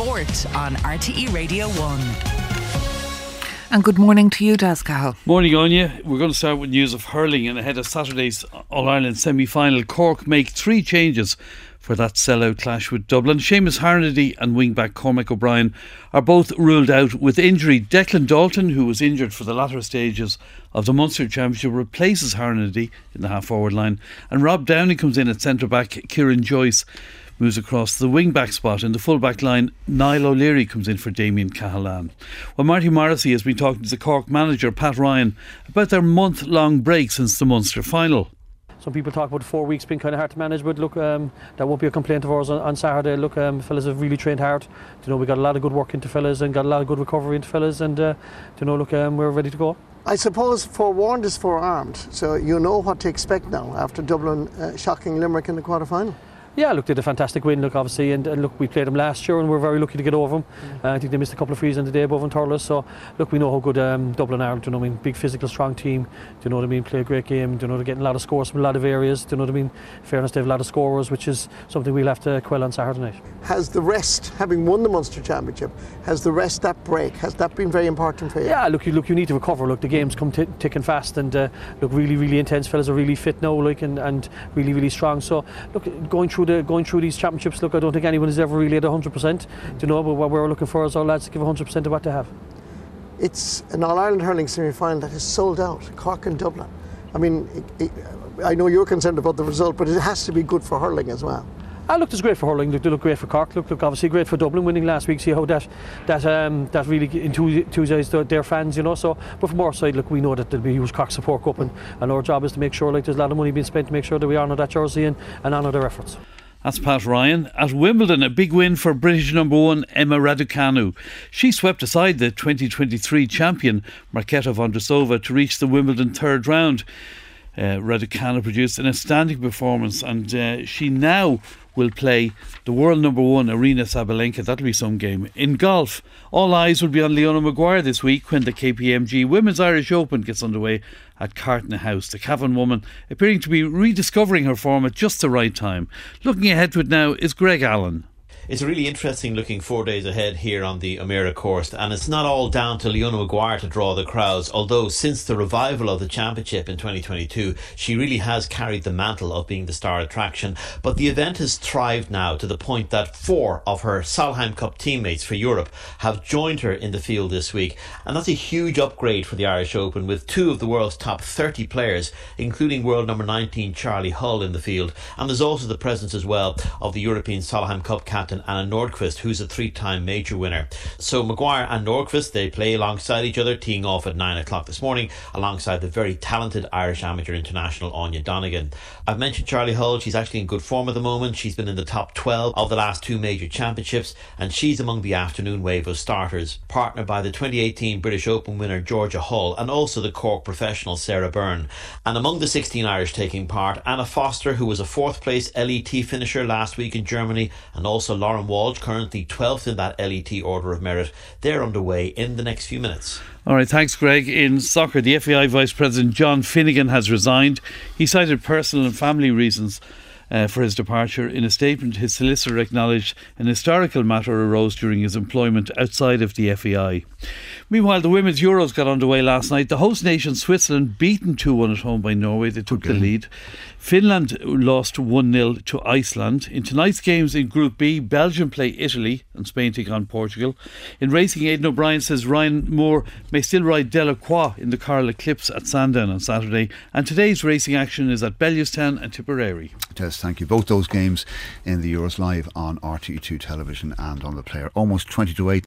Sport on RTE Radio 1. And good morning to you, Daz Cahill. Morning, Anya. We're going to start with news of hurling, and ahead of Saturday's All-Ireland semi-final, Cork make 3 changes for that sellout clash with Dublin. Seamus Harnedy and wing-back Cormac O'Brien are both ruled out with injury. Declan Dalton, who was injured for the latter stages of the Munster Championship, replaces Harnedy in the half-forward line, and Rob Downey comes in at centre-back. Kieran Joyce moves across the wing-back spot. In the full-back line, Niall O'Leary comes in for Damien Cahalane. Well, Marty Morrissey has been talking to the Cork manager, Pat Ryan, about their month-long break since the Munster final. Some people talk about 4 weeks being kind of hard to manage, but look, that won't be a complaint of ours on Saturday. Look, fellas have really trained hard. We got a lot of good work into fellas and got a lot of good recovery into fellas, and we're ready to go. I suppose forewarned is forearmed, so you know what to expect now after Dublin shocking Limerick in the quarter-final. Yeah, look, they had a fantastic win, look, obviously, and look, we played them last year and we're very lucky to get over them. I think they missed a couple of frees on the day above in Thurles, so look, we know how good Dublin are, big physical, strong team, play a great game, they're getting a lot of scores from a lot of areas, fairness, they have a lot of scorers, which is something we'll have to quell on Saturday night. Has the rest, having won the Munster Championship, that break, has that been very important for you? Yeah, look, you need to recover, look, the games come ticking fast, and look, really, really intense, fellas are really fit now, and really, really strong, so look, going through these championships, look, I don't think anyone is ever really at 100%, but what we're looking for is our lads to give 100% of what they have. It's an All-Ireland hurling semi-final that is sold out, Cork and Dublin. I mean, I know you're concerned about the result, but it has to be good for hurling as well. Look, it's great for hurling. They look great for Cork. Look, obviously great for Dublin winning last week. See how that really enthusiased their fans, So, but from our side, look, we know that there'll be a huge Cork support cup, and our job is to make sure, there's a lot of money being spent to make sure that we honour that jersey and honour their efforts. That's Pat Ryan. At Wimbledon, a big win for British number 1 Emma Raducanu. She swept aside the 2023 champion Marketa Vondrousova to reach the Wimbledon third round. Raducanu produced an outstanding performance, and she now will play the world number 1 Aryna Sabalenka. That'll be some game. In golf, all eyes will be on Leona Maguire this week when the KPMG Women's Irish Open gets underway at Carton House. The Cavan woman appearing to be rediscovering her form at just the right time. Looking ahead to it now is Greg Allen. It's a really interesting looking 4 days ahead here on the O'Meara course, and it's not all down to Leona Maguire to draw the crowds, although since the revival of the championship in 2022 she really has carried the mantle of being the star attraction. But the event has thrived now to the point that 4 of her Solheim Cup teammates for Europe have joined her in the field this week, and that's a huge upgrade for the Irish Open, with 2 of the world's top 30 players, including world number 19 Charlie Hull, in the field. And there's also the presence as well of the European Solheim Cup captain Anna Nordqvist, who's a 3-time major winner. So Maguire and Nordqvist, they play alongside each other, teeing off at 9 o'clock this morning alongside the very talented Irish amateur international Anya Donegan. I've mentioned Charlie Hull. She's actually in good form at the moment. She's been in the top 12 of the last 2 major championships, and she's among the afternoon wave of starters, partnered by the 2018 British Open winner Georgia Hull and also the Cork professional Sarah Byrne. And among the 16 Irish taking part, Anna Foster, who was a 4th place LET finisher last week in Germany, and also Lauren Walsh, currently 12th in that LET order of merit. They're underway in the next few minutes. Alright, thanks Greg. In soccer, the FAI Vice President John Finnegan has resigned. He cited personal and family reasons for his departure. In a statement, his solicitor acknowledged an historical matter arose during his employment outside of the FAI. Meanwhile, the Women's Euros got underway last night. The host nation Switzerland beaten 2-1 at home by Norway. They took the lead. Finland lost 1-0 to Iceland. In tonight's games in Group B, Belgium play Italy and Spain take on Portugal. In racing, Aidan O'Brien says Ryan Moore may still ride Delacroix in the Carl Eclipse at Sandown on Saturday. And today's racing action is at Bellewstown and Tipperary. Yes, thank you. Both those games in the Euros live on RTE2 television and on the player. Almost 20 to 8.